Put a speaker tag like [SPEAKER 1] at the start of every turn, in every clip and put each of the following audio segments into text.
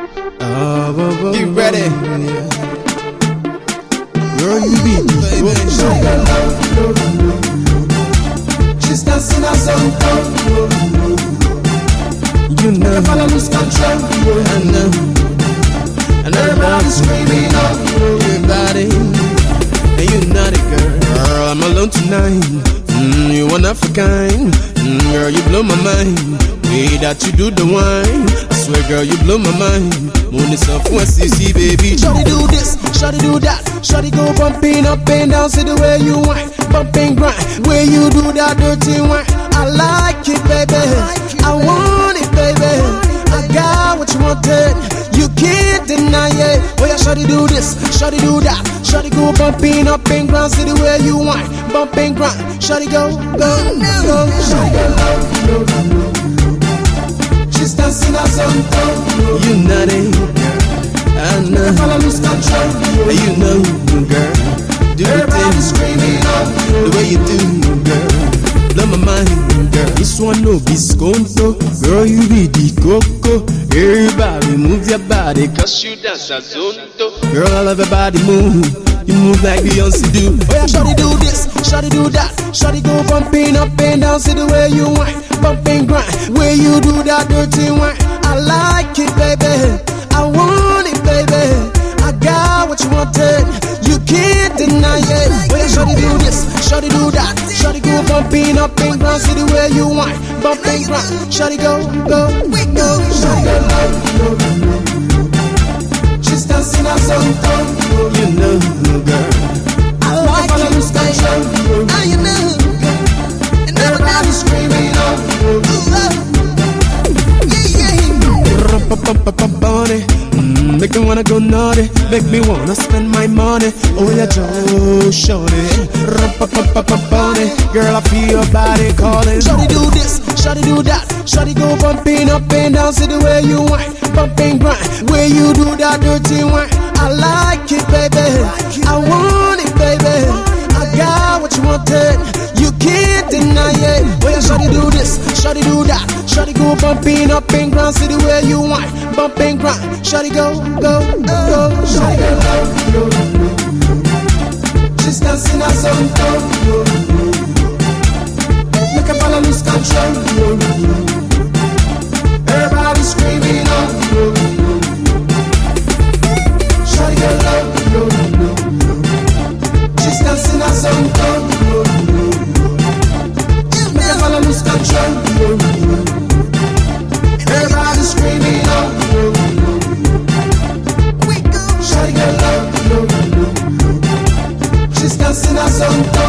[SPEAKER 1] Get ready.
[SPEAKER 2] Girl, you be baby. She's dancing a zonto.
[SPEAKER 1] You know,
[SPEAKER 2] Never lose control.
[SPEAKER 1] I know. And
[SPEAKER 2] Everybody's screaming up.
[SPEAKER 1] everybody. And you naughty girl. Girl, I'm alone tonight. You one of a kind. Girl, you blow my mind. Way that you do the wine. I swear, girl, you blow my mind. Moon is off when see, baby.
[SPEAKER 2] Shawty do this, shawty do that. Shawty go bumping up and down, see the way you whine, bump and grind. Way you do that dirty wine, I like it, baby. I want it, baby. I got what you wanted, you can't deny it. Oh yeah, shawty do this, shawty do that. Shawty go bumping up and grind, see the way you whine, bump and grind. Shawty go, go, go. Shawty go low, she's dancing a zonto.
[SPEAKER 1] You naughty girl. I know.
[SPEAKER 2] Never lose control.
[SPEAKER 1] You know, girl. Do the
[SPEAKER 2] Everybody's
[SPEAKER 1] thing
[SPEAKER 2] screaming up.
[SPEAKER 1] the way you do, girl. Blow my mind, girl. This one no be sconto. Girl, you be the coco. Everybody move your body, cause you dance a zonto. Girl, I love your body move. You move like Beyonce do.
[SPEAKER 2] Oh yeah, shawty do this, shawty do that. Shawty go bumping up and down, see the way you whine, bump and grind. Way you do that dirty wine, I like it, baby. I want it, baby. I got what you wanted, you can't deny it. Oh yeah, shawty do this, shawty do that. Shawty go bumping up and grind, see the way you whine, bump and grind. Shawty go, go, go. Shawty go low. She's dancing a zonto.
[SPEAKER 1] You know, girl.
[SPEAKER 2] I like it, lose control.
[SPEAKER 3] Now you know, girl. And
[SPEAKER 2] Everybody's screaming up.
[SPEAKER 1] Body. Make me wanna go naughty. Make me wanna spend my money. Oh yeah, Joe, shorty. Body. Girl, I feel your body calling.
[SPEAKER 2] Shawty do this, shawty do that. Shawty go bumping up and down, see the way you whine, bump and grind. Way you do that dirty wine, I like it, baby. I want it, baby. I got what you wanted, you can't deny it. Oh yeah, shawty do this, shawty do that. Shawty go bumping up and grind, see the way you whine, bump and grind. Shawty go, go, go. Shawty go low. She's dancing a zonto. Make a fella lose control. Everybody's screaming up. Shawty go low. She's dancing a zonto. Make a fella lose control. Everybody's screaming up. Shawty go low. She's dancing a zonto.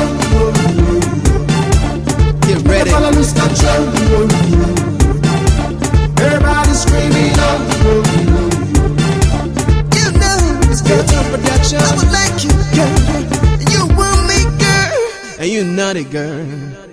[SPEAKER 1] Get ready.
[SPEAKER 2] Make a fella lose control. Everybody's screaming up.
[SPEAKER 3] You know,
[SPEAKER 2] It's Filter Production.
[SPEAKER 3] I would like you, girl. You want me, girl.
[SPEAKER 1] And you naughty girl.